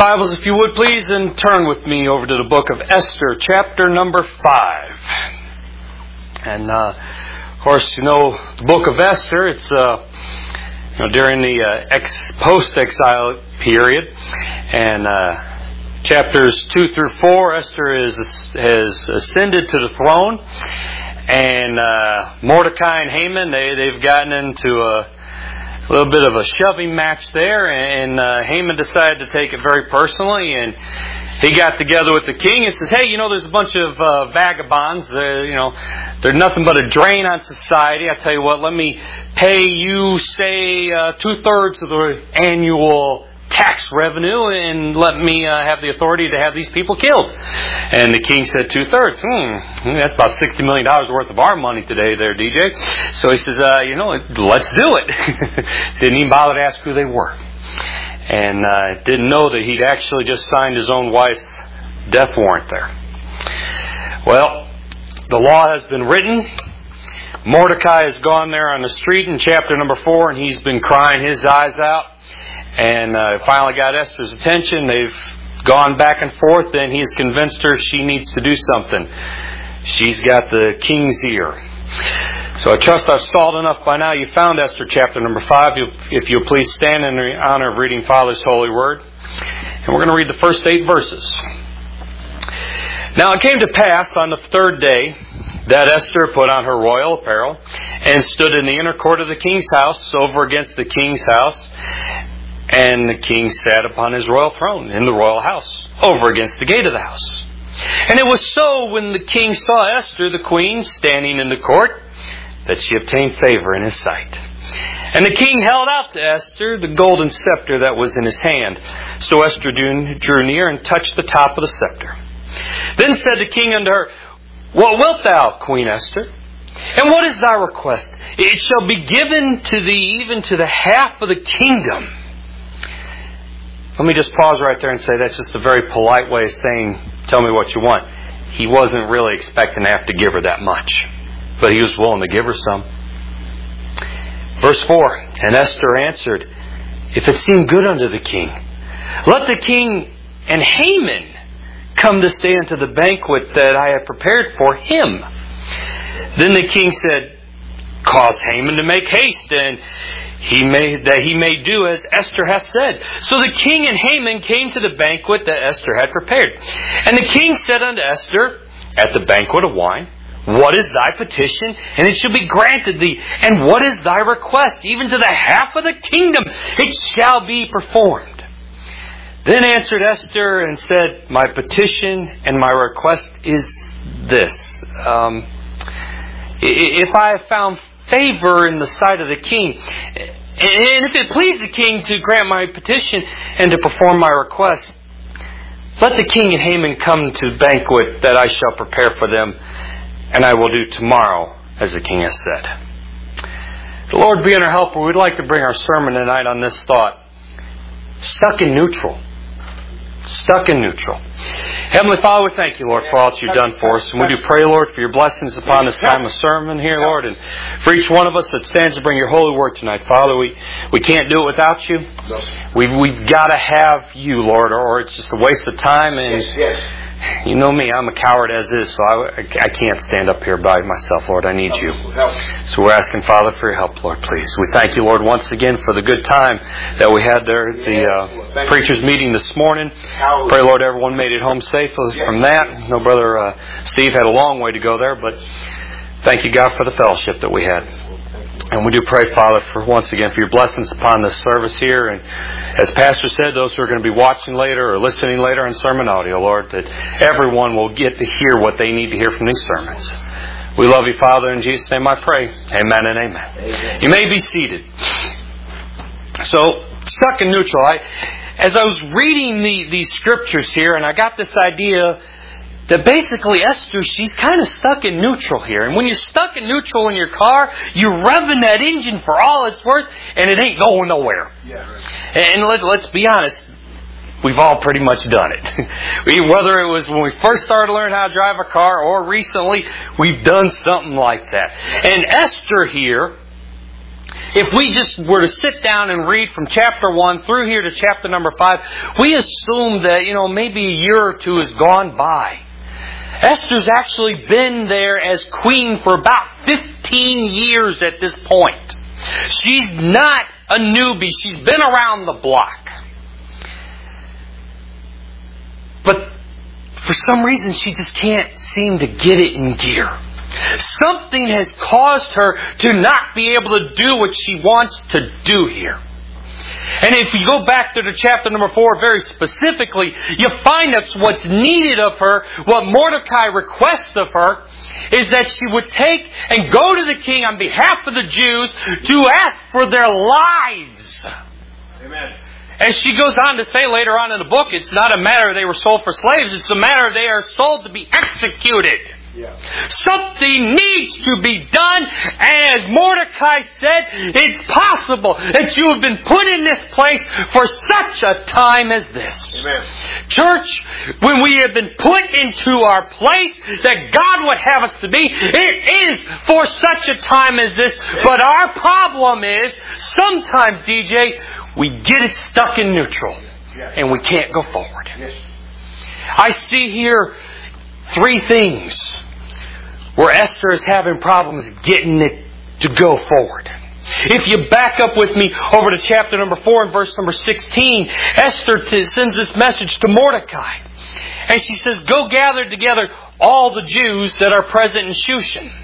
Bibles, if you would please, and turn with me over to the book of Esther, chapter number 5. And, of course, the book of Esther, it's during the post-exile period. And chapters 2 through 4, Esther has ascended to the throne. And Mordecai and Haman, they've gotten into a little bit of a shoving match there, and Haman decided to take it very personally, and he got together with the king and says, hey, there's a bunch of vagabonds, they're nothing but a drain on society. I tell you what, let me pay you, say, 2/3 of the annual tax revenue, and let me have the authority to have these people killed. And the king said 2/3. That's about $60 million worth of our money today there, DJ. So he says, let's do it. Didn't even bother to ask who they were. And didn't know that he'd actually just signed his own wife's death warrant there. Well, the law has been written. Mordecai has gone there on the street in chapter number 4, and he's been crying his eyes out. And finally got Esther's attention. They've gone back and forth, and he's convinced her she needs to do something. She's got the king's ear. So I trust I've stalled enough by now. You found Esther chapter number 5. If you'll please stand in the honor of reading Father's holy word. And we're going to read the first 8 verses. Now it came to pass on the 3rd day that Esther put on her royal apparel and stood in the inner court of the king's house over against the king's house. And the king sat upon his royal throne in the royal house, over against the gate of the house. And it was so when the king saw Esther, the queen, standing in the court, that she obtained favor in his sight. And the king held out to Esther the golden scepter that was in his hand. So Esther drew near and touched the top of the scepter. Then said the king unto her, What wilt thou, Queen Esther? And what is thy request? It shall be given to thee even to the half of the kingdom. Let me just pause right there and say that's just a very polite way of saying, tell me what you want. He wasn't really expecting to have to give her that much, but he was willing to give her some. Verse 4, And Esther answered, If it seem good unto the king, let the king and Haman come to stay unto the banquet that I have prepared for him. Then the king said, Cause Haman to make haste, and he may do as Esther hath said. So the king and Haman came to the banquet that Esther had prepared. And the king said unto Esther, at the banquet of wine, What is thy petition? And it shall be granted thee. And what is thy request? Even to the half of the kingdom it shall be performed. Then answered Esther and said, My petition and my request is this. If I have found favor in the sight of the king, and if it please the king to grant my petition and to perform my request, let the king and Haman come to the banquet that I shall prepare for them, and I will do tomorrow as the king has said. The Lord being our helper, we'd like to bring our sermon tonight on this thought. Stuck in neutral. Stuck in neutral. Heavenly Father, we thank you, Lord, for all that you've done for us. And we do pray, Lord, for your blessings upon this time of sermon here, Lord, and for each one of us that stands to bring your holy word tonight. Father, we can't do it without you. We've got to have you, Lord, or it's just a waste of time. And you know me, I'm a coward as is, so I can't stand up here by myself, Lord. I need you. So we're asking, Father, for your help, Lord, please. We thank you, Lord, once again for the good time that we had there at the preachers' meeting this morning. Pray, Lord, everyone made it home safe from that. No, Brother Steve had a long way to go there, but thank you, God, for the fellowship that we had. And we do pray, Father, for once again for your blessings upon this service here. And as Pastor said, those who are going to be watching later or listening later on sermon audio, Lord, that everyone will get to hear what they need to hear from these sermons. We love you, Father. In Jesus' name I pray. Amen and amen. Amen. You may be seated. So, stuck in neutral. As I was reading these scriptures here, and I got this idea that basically Esther, she's kind of stuck in neutral here. And when you're stuck in neutral in your car, you're revving that engine for all it's worth, and it ain't going nowhere. Yeah, right. And let's be honest, we've all pretty much done it. Whether it was when we first started learning how to drive a car or recently, we've done something like that. And Esther here, if we just were to sit down and read from chapter 1 through here to chapter number 5, we assume that, maybe a year or two has gone by. Esther's actually been there as queen for about 15 years at this point. She's not a newbie. She's been around the block. But for some reason, she just can't seem to get it in gear. Something has caused her to not be able to do what she wants to do here. And if you go back to the chapter number 4 very specifically, you find that what's needed of her, what Mordecai requests of her, is that she would take and go to the king on behalf of the Jews to ask for their lives. Amen. As she goes on to say later on in the book, it's not a matter they were sold for slaves, it's a matter they are sold to be executed. Yeah. Something needs to be done. And as Mordecai said, it's possible that you have been put in this place for such a time as this. Amen. Church, when we have been put into our place that God would have us to be, it is for such a time as this. But our problem is, sometimes, DJ, we get it stuck in neutral. And we can't go forward. Yes. I see here 3 things where Esther is having problems getting it to go forward. If you back up with me over to chapter number 4 and verse number 16, Esther sends this message to Mordecai. And she says, "Go gather together all the Jews that are present in Shushan,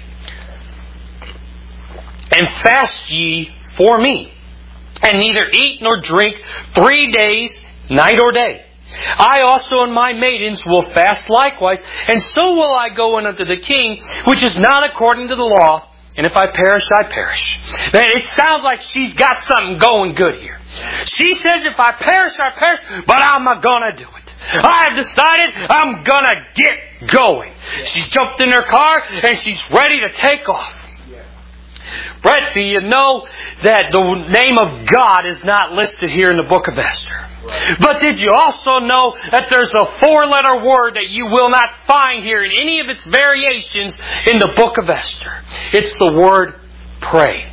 and fast ye for me, and neither eat nor drink 3 days, night or day. I also and my maidens will fast likewise, and so will I go in unto the king, which is not according to the law, and if I perish, I perish." Now, it sounds like she's got something going good here. She says, if I perish, I perish, but I'm not gonna do it. I have decided I'm gonna get going. She jumped in her car, and she's ready to take off. Brett, do you know that the name of God is not listed here in the book of Esther? Right. But did you also know that there's a 4-letter word that you will not find here in any of its variations in the book of Esther? It's the word pray.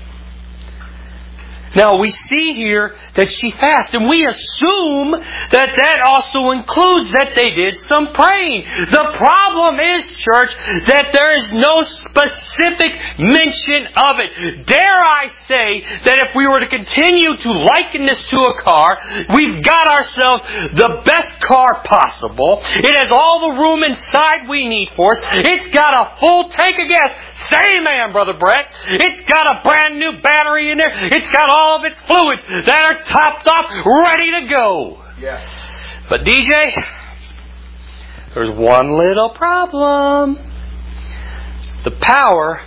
Now we see here that she fasted, and we assume that that also includes that they did some praying. The problem is, church, that there is no specific mention of it. Dare I say that if we were to continue to liken this to a car, we've got ourselves the best car possible. It has all the room inside we need for us. It's got a full tank of gas. Say amen, Brother Brett. It's got a brand new battery in there. It's got all of its fluids that are topped off, ready to go. Yeah. But DJ, there's one little problem. The power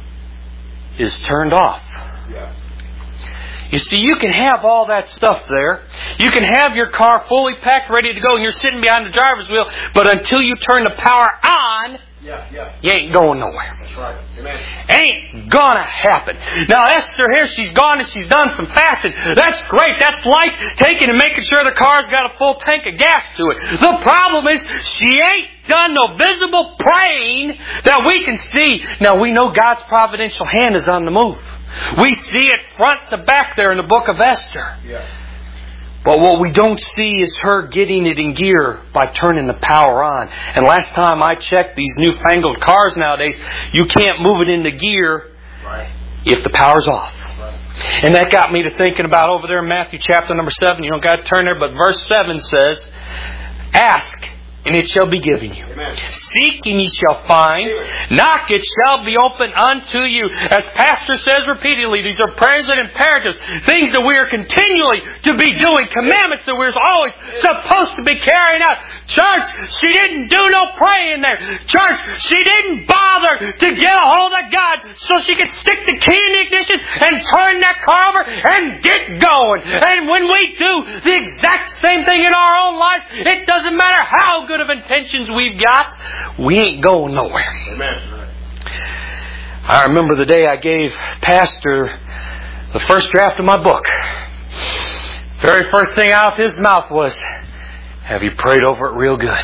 is turned off. Yeah. You see, you can have all that stuff there. You can have your car fully packed, ready to go, and you're sitting behind the driver's wheel, but until you turn the power on, you ain't going nowhere. That's right. Amen. Ain't gonna happen. Now Esther here, she's gone and she's done some fasting. That's great. That's like taking and making sure the car's got a full tank of gas to it. The problem is she ain't done no visible praying that we can see. Now we know God's providential hand is on the move. We see it front to back there in the book of Esther. Yeah. But what we don't see is her getting it in gear by turning the power on. And last time I checked, these newfangled cars nowadays, you can't move it into gear if the power's off. Right. And that got me to thinking about over there in Matthew chapter number 7. You don't got to turn there, but verse 7 says, "Ask, and it shall be given you. Amen. Seek, and ye shall find. Knock, it shall be opened unto you." As Pastor says repeatedly, these are prayers and imperatives, things that we are continually to be doing, commandments that we're always supposed to be carrying out. Church, she didn't do no praying there. Church, she didn't bother to get a hold of God so she could stick the key in the ignition and turn that car over and get going. And when we do the exact same thing in our own life, it doesn't matter how good of intentions we've got, we ain't going nowhere. Amen. I remember the day I gave Pastor the first draft of my book. Very first thing out of his mouth was, "Have you prayed over it real good?"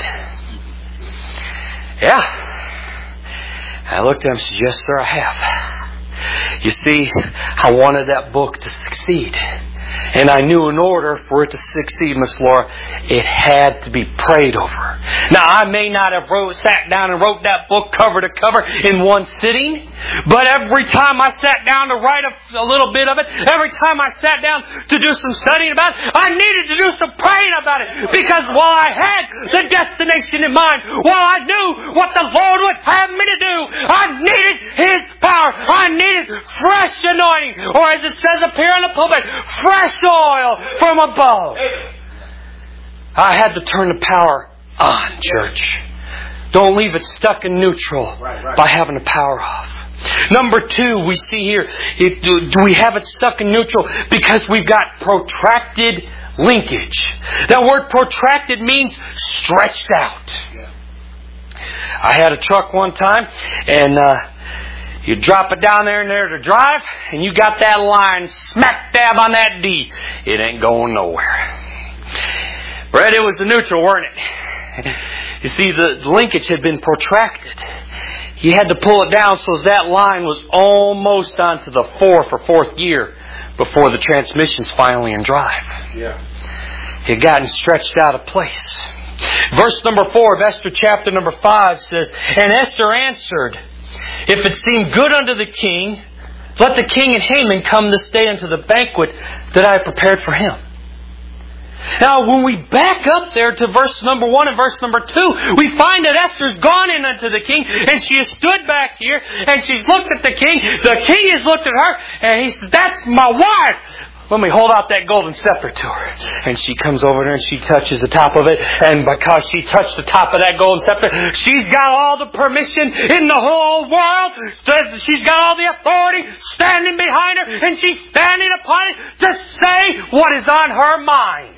Yeah. I looked at him and said, "Yes, sir, I have." You see, I wanted that book to succeed. And I knew in order for it to succeed, Miss Laura, it had to be prayed over. Now, I may not have sat down and wrote that book cover to cover in one sitting, but every time I sat down to write a little bit of it, every time I sat down to do some studying about it, I needed to do some praying about it. Because while I had the destination in mind, while I knew what the Lord would have me to do, I needed His power. I needed fresh anointing. Or as it says up here in the pulpit, fresh oil from above. I had to turn the power on, church. Don't leave it stuck in neutral by having the power off. Number 2, we see here, do we have it stuck in neutral because we've got protracted linkage. That word protracted means stretched out. I had a truck one time, and you drop it down there and there to drive, and you got that line smack dab on that D. It ain't going nowhere. Brett, it was the neutral, weren't it? You see, the linkage had been protracted. You had to pull it down so that line was almost onto the 4th or 4th gear before the transmission's finally in drive. It had gotten stretched out of place. Verse number 4 of Esther chapter number 5 says, "And Esther answered, If it seem good unto the king, let the king and Haman come this day unto the banquet that I have prepared for him." Now, when we back up there to verse number 1 and verse number 2, we find that Esther's gone in unto the king, and she has stood back here, and she's looked at the king. The king has looked at her, and he said, "That's my wife. Let me hold out that golden scepter to her." And she comes over there and she touches the top of it. And because she touched the top of that golden scepter, she's got all the permission in the whole world. She's got all the authority standing behind her. And she's standing upon it to say what is on her mind.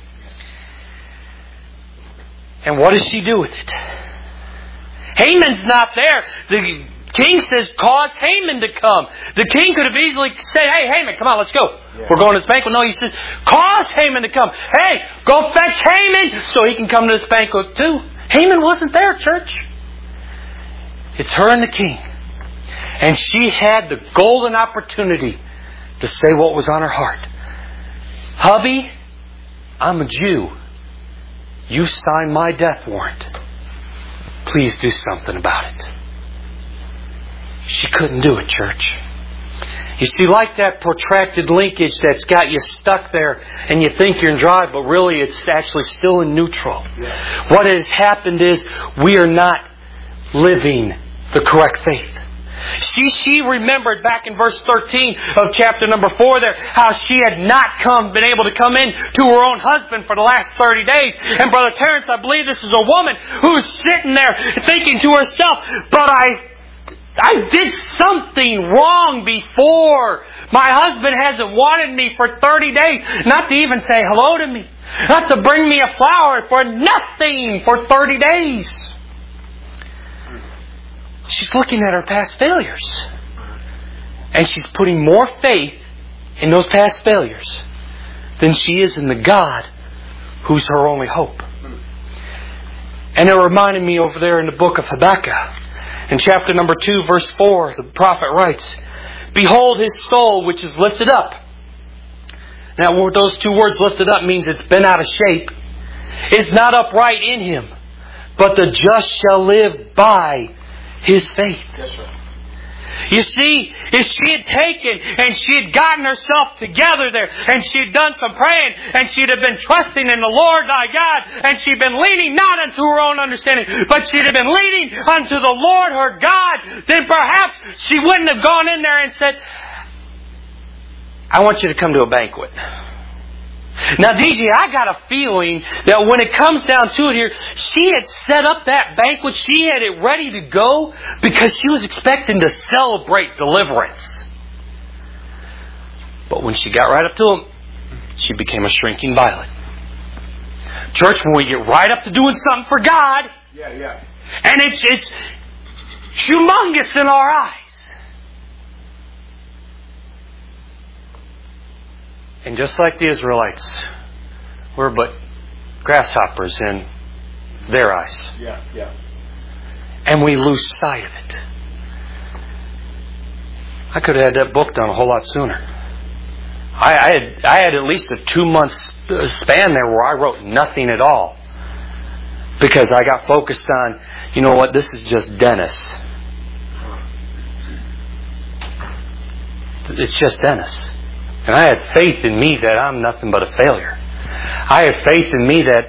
And what does she do with it? Haman's not there. The king says, "Cause Haman to come." The king could have easily said, "Hey, Haman, come on, let's go. We're going to this banquet." No, he says, "Cause Haman to come. Hey, go fetch Haman so he can come to this banquet too." Haman wasn't there, church. It's her and the king. And she had the golden opportunity to say what was on her heart. "Hubby, I'm a Jew. You signed my death warrant. Please do something about it." She couldn't do it, church. You see, like that protracted linkage that's got you stuck there and you think you're in drive, but really it's actually still in neutral. What has happened is we are not living the correct faith. She remembered back in verse 13 of chapter number 4 there, how she had not been able to come in to her own husband for the last 30 days. And Brother Terrence, I believe this is a woman who's sitting there thinking to herself, "But I did something wrong before. My husband hasn't wanted me for 30 days. Not to even say hello to me. Not to bring me a flower, for nothing for 30 days." She's looking at her past failures. And she's putting more faith in those past failures than she is in the God who's her only hope. And it reminded me over there in the book of Habakkuk. In chapter number 2, verse 4, the prophet writes, "Behold, his soul which is lifted up." Now, those two words, lifted up, means it's been out of shape. "Is not upright in him, but the just shall live by his faith." Yes, sir. You see, if she had taken and she had gotten herself together there and she had done some praying and she'd have been trusting in the Lord thy God and she'd been leaning not unto her own understanding, but she'd have been leaning unto the Lord her God, then perhaps she wouldn't have gone in there and said, "I want you to come to a banquet." Now, DJ, I got a feeling that when it comes down to it here, she had set up that banquet, she had it ready to go because she was expecting to celebrate deliverance. But when she got right up to him, she became a shrinking violet. Church, when we get right up to doing something for God, and it's humongous in our eyes, and just like the Israelites, we're but grasshoppers in their eyes. And we lose sight of it. I could have had that book done a whole lot sooner. I had at least a 2-month span there where I wrote nothing at all. Because I got focused on, you know what, this is just Dennis. It's just Dennis. And I had faith in me that I'm nothing but a failure. I had faith in me that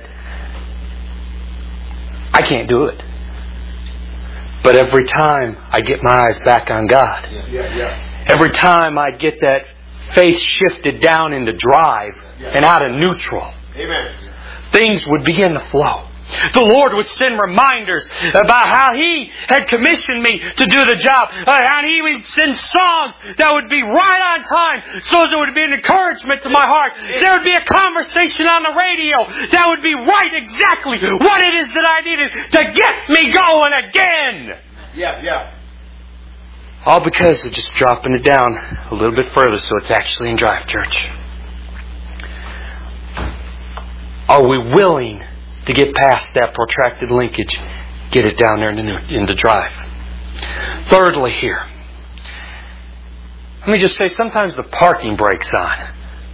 I can't do it. But every time I get my eyes back on God, every time I get that faith shifted down into drive and out of neutral, things would begin to flow. The Lord would send reminders about how He had commissioned me to do the job. And He would send songs that would be right on time so as it would be an encouragement to my heart. There would be a conversation on the radio that would be right exactly what it is that I needed to get me going again. All because of just dropping it down a little bit further so it's actually in drive, church. Are we willing to get past that protracted linkage, get it down there in the drive? Thirdly here, let me just say, sometimes the parking brake's on.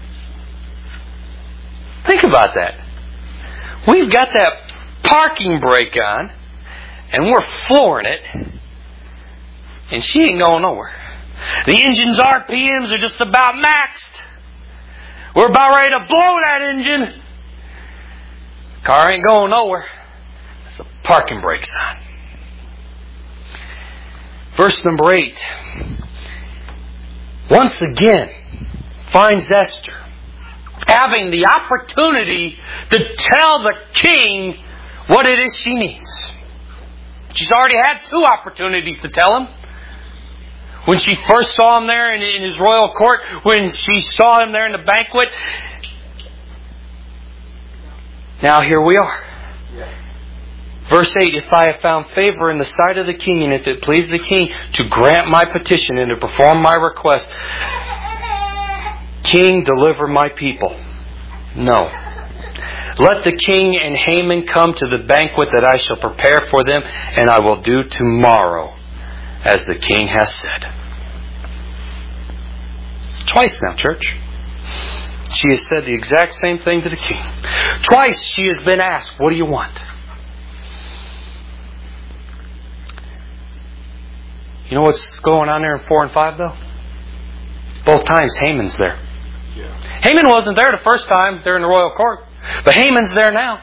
Think about that. We've got that parking brake on, and we're flooring it, and she ain't going nowhere. The engine's RPMs are just about maxed. We're about ready to blow that engine. Car ain't going nowhere. The parking brake's on. Verse number 8. Once again finds Esther having the opportunity to tell the king what it is she needs. She's already had 2 opportunities to tell him. When she first saw him there in his royal court, when she saw him there in the banquet. Now here we are. Verse 8, if I have found favor in the sight of the king, and if it please the king to grant my petition and to perform my request, King, deliver my people. No. Let the king and Haman come to the banquet that I shall prepare for them, and I will do tomorrow as the king has said. Twice now, church. She has said the exact same thing to the king. Twice she has been asked, what do you want? You know what's going on there in 4 and 5 though? Both times Haman's there. Haman wasn't there the first time they're in the royal court. But Haman's there now.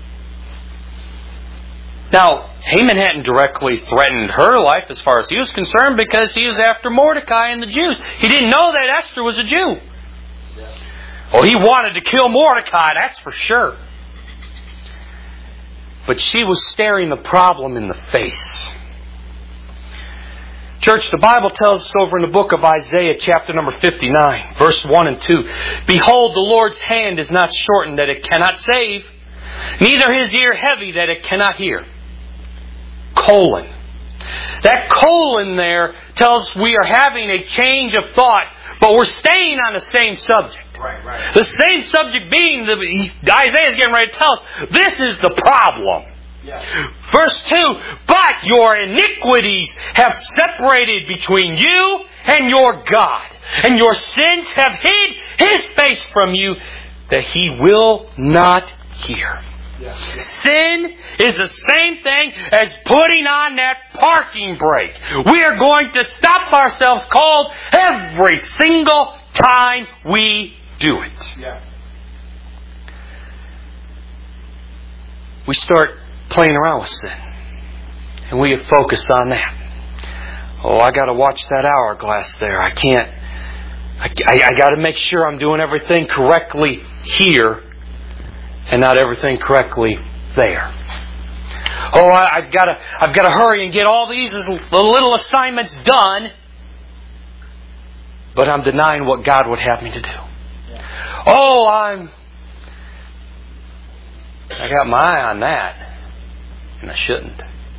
Now, Haman hadn't directly threatened her life as far as he was concerned because he was after Mordecai and the Jews. He didn't know that Esther was a Jew. Well, he wanted to kill Mordecai, that's for sure. But she was staring the problem in the face. Church, the Bible tells us over in the book of Isaiah, chapter number 59, verse 1 and 2. Behold, the Lord's hand is not shortened that it cannot save, neither His ear heavy that it cannot hear. Colon. That colon there tells us we are having a change of thought, but we're staying on the same subject. Right. The same subject being, Isaiah is getting ready to tell us, this is the problem. Yeah. Verse 2, but your iniquities have separated between you and your God, and your sins have hid His face from you, that He will not hear. Yeah. Sin is the same thing as putting on that parking brake. We are going to stop ourselves cold every single time we do it. Yeah. We start playing around with sin, and we get focused on that. Oh, I got to watch that hourglass there. I can't. I got to make sure I'm doing everything correctly here, and not everything correctly there. Oh, I've got to hurry and get all these little assignments done, but I'm denying what God would have me to do. Oh, I got my eye on that, and I shouldn't.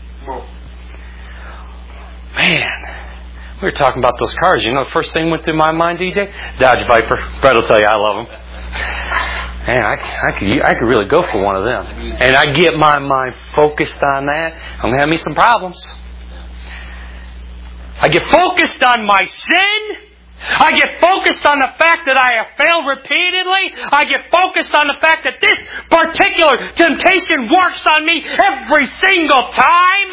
Man, we were talking about those cars. You know, the first thing went through my mind, DJ? Dodge Viper. Brett will tell you I love them. Man, I could really go for one of them. And I get my mind focused on that, I'm going to have me some problems. I get focused on my sin. I get focused on the fact that I have failed repeatedly. I get focused on the fact that this particular temptation works on me every single time.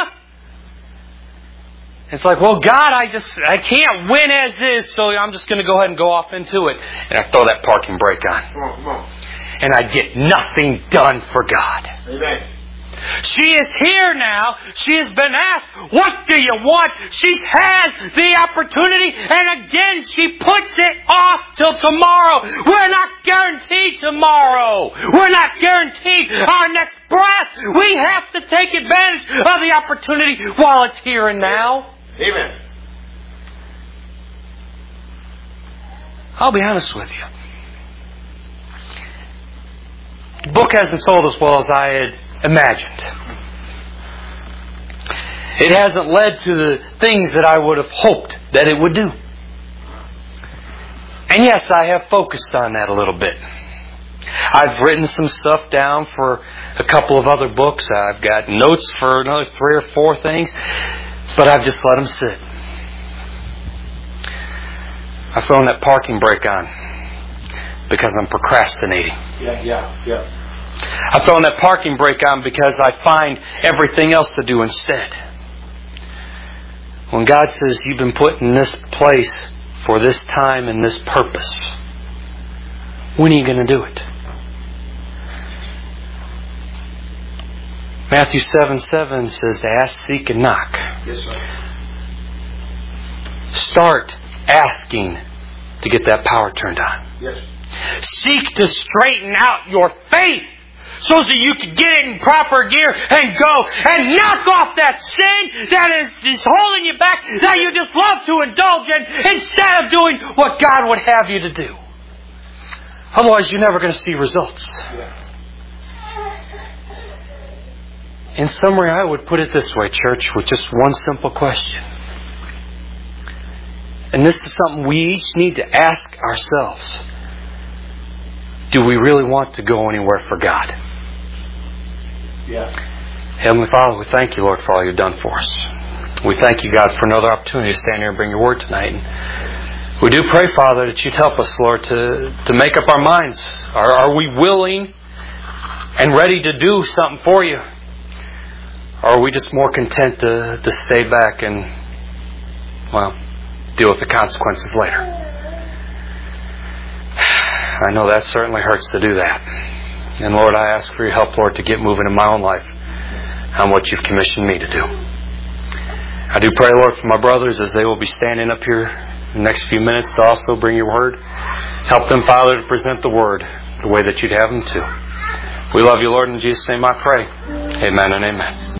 It's like, well, God, I can't win as is, so I'm just going to go ahead and go off into it. And I throw that parking brake on. Come on. And I get nothing done for God. Amen. She is here now. She has been asked, what do you want? She has the opportunity, and again she puts it off till tomorrow. We're not guaranteed tomorrow. We're not guaranteed our next breath. We have to take advantage of the opportunity while it's here and now. Amen. I'll be honest with you. The book hasn't sold as well as I had imagined. It hasn't led to the things that I would have hoped that it would do. And yes, I have focused on that a little bit. I've written some stuff down for a couple of other books. I've got notes for another 3 or 4 things, but I've just let them sit. I've thrown that parking brake on because I'm procrastinating. Yeah. I've thrown that parking brake on because I find everything else to do instead. When God says you've been put in this place for this time and this purpose, when are you going to do it? Matthew 7:7 says, ask, seek, and knock. Yes, sir. Start asking to get that power turned on. Yes. Seek to straighten out your faith so that you can get it in proper gear and go and knock off that sin that is holding you back, that you just love to indulge in, instead of doing what God would have you to do. Otherwise, you're never going to see results. Yeah. In summary, I would put it this way, church, with just one simple question. And this is something we each need to ask ourselves. Do we really want to go anywhere for God? Yeah. Heavenly Father, we thank you, Lord, for all you've done for us. We thank you, God, for another opportunity to stand here and bring your word tonight. And we do pray, Father, that you'd help us, Lord, to make up our minds. Are we willing and ready to do something for you? Or are we just more content to stay back and, well, deal with the consequences later? I know that certainly hurts to do that. And Lord, I ask for your help, Lord, to get moving in my own life on what you've commissioned me to do. I do pray, Lord, for my brothers as they will be standing up here in the next few minutes to also bring your word. Help them, Father, to present the word the way that you'd have them to. We love you, Lord. In Jesus' name I pray. Amen and amen.